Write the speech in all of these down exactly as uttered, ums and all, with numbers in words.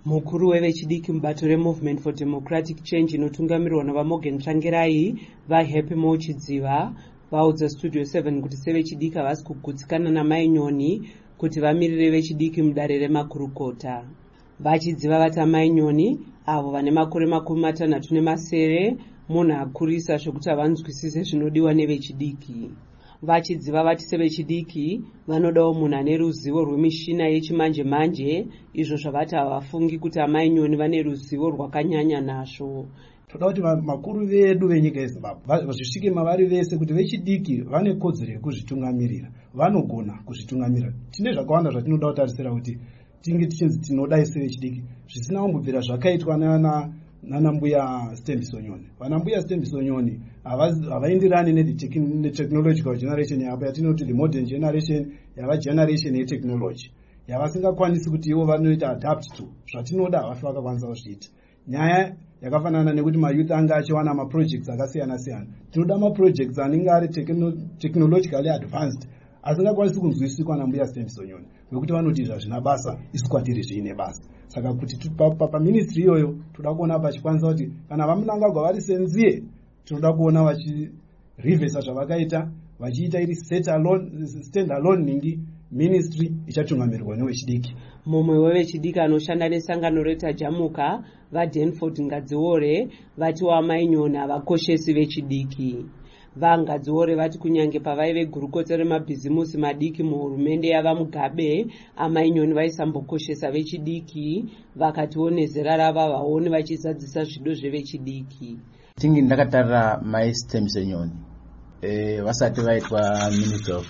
Mukuru wevechidiki mubato reMovement for Democratic Change inotungamirwa navaMorgan Tsvangirai vaHappy Mochidziva vaudza Studio seven kuti sevechidiki havasi kugutsikana namai Nyoni kuti vamirire vechidiki mudare remakurukota. Vachidziva vati amai Nyoni avo vane makore makumi matanhatu nemasere munhu akurisa zvokuti havanzwisise zvinodiwa nevechidiki. Vachidziva vati sevechidiki vanodawo munhu ane ruzivo rwemishina yechimanje manje, izvo zvavati havafungi kuti amai Nyoni vane ruzivo rwakanyanya nazvo. Toda kuti makuru vedu venyika yeZimbabwe vazvisvike mavari vese kuti vechidiki vane kodzero yekuzvitungamirira, vanogona kuzvitungamirira. Tine zvakawanda zvatinoda kutarisira kuti tinge tichinzi tinodai sevechidiki zvisina kumbobvira zvakaitwa nana nana mbuya Stembiso Nyoni. Vana mbuya Stembiso Nyoni havaenderani netechnological generation yavo yatinoti the modern generation, yava generation yetechnology yavasingakwanisi kuti ivo vanoita adapt to zvatinoda havafi vakakwanisa kuzviita. Nyaya yakafanana nekuti mayouth anga achiwana maprojects akasiyana siyana. Tinoda maprojects anenge ari technologically advanced asingakwanisi kunzwisikwa nambuya Stembiso Nyoni nokuti vanoti zvazvina basa isu kwatiri zviine basa. Saka kuti paministry iyoyo toda kuona pachikwanisa kuti kana vamunangagwa vari senziye tinoda kuona vachirivhesa zvavakaita vachiita iri stand alone ningi ministry ichatungamirwa nevechidiki. Mumwe wevechidiki anoshanda nesangano retaJamuka vaDanford Ngadziore vati wamai Nyoni havakoshesi vechidiki. VaNgadziore vati kunyange pavaive gurukota remabhizimusi madiki muhurumende yavaMugabe, amai Nyoni vaisambokoshesa vechidiki, vakatiwo nezera rava vaoni vachizadzisa zvido zvevechidiki. Tingi ndakatarira mai Stembiso Nyoni eh vasati vaitwa Minister of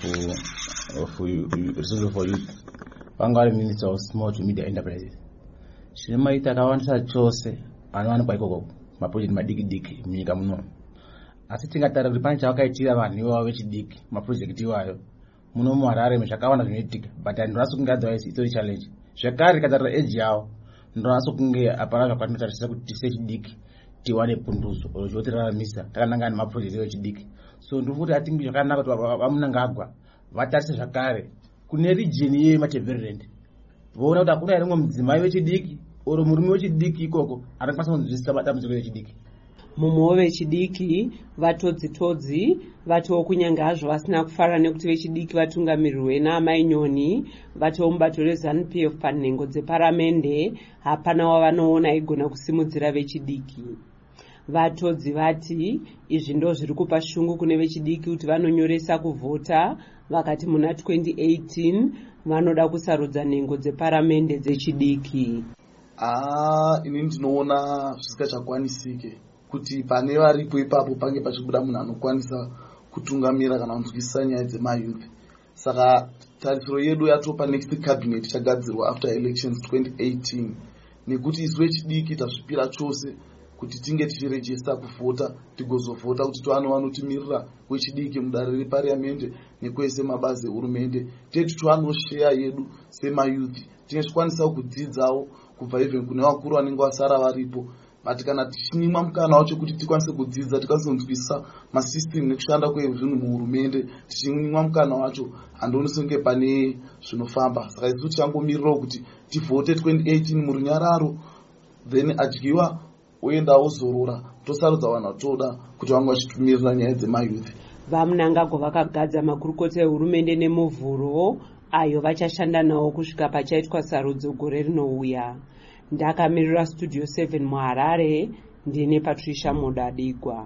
of Resources for Youth, vanga vari Minister of Small to Medium Enterprises. Zvine maita akawandisa chose anowanikwa ikoko maproject madiki diki munyika muno. Asi tingatarira kuti pane chavakaitira vanhu ivavo vechidiki maproject iwayo muno muHarare zvakawanda zvinoitika, but handinasi kunge otherwise itori challenge. Zvakare tikatarira age yavo ndinonasa kunge hapana zvakatinotarisira kuti sechidiki tiwane punduso oro chotiraramisa takanangana nemaproject echidiki. So ndiri kuti atingi zvakanaka kuti vamunangagwa vatarise zvakare kune region yeMatabeleland voona kuti hakuna here mumwe mudzimai wechidiki oro murume wechidiki ikoko anokwanisa kunzwisisa matambudziko echidiki. Mumwe wevechidiki vatodzi-todzi vatiwo kunyange hazvo vasina kufara nekuti vechidiki vatungamirirwe naamai Nyoni, vatiwo mubato reZANU P F panhengo dzeparamende hapana wavanoona aigona kusimudzira vechidiki. Vatodzi vati izvi ndo zviri kupa shungu kune vechidiki kuti vanonyoresa kuvhota vakati muna twenty eighteen vanoda kusarudza nhengo dzeparamende dzechidiki. Ah, ini ndinoona zvisingachakwanisike kuti pane varipo ipapo pange pachibuda munhu anokwanisa kutungamira kana kunzwisisa nyaya dzemayouth. Saka tarisiro yedu yatopa next cabinet ichagadzirwa after elections twenty eighteen nekuti isu vechidiki tazvipira chose kuti tinge tichirejista kuvhota tigozovhota kuti tivano vanotimirira wechidiki mudare repariamende nekwese mabazi ehurumende tetu tivanosheya yedu semayouth tinge tichikwanisa kudzidzawo kubva even kune vakuru vanenge vasara varipo. But kana tichinyimwa mukana wacho kuti tikwanise kudzidza tikwanise kunzwisisa masystem nekushanda kwezvinhu muhurumende tichinyimwa mukana wacho handionisonge pane zvinofamba. Saka isu tichangomirirawo kuti tivhote twenty eighteen murunyararo then adyiwa oenda ozorora tosarudza vanhu vatoda kuti vange vachitumirira nyaya dzemayouth. VaMunangagwa vakagadza makurukota ehurumende nemuvhuro ayo vachashanda nawo kusvika pachaitwa sarudzo gore rinouya. Ndakamirira Studio seven muHarare ndine Patricia Modadigwa.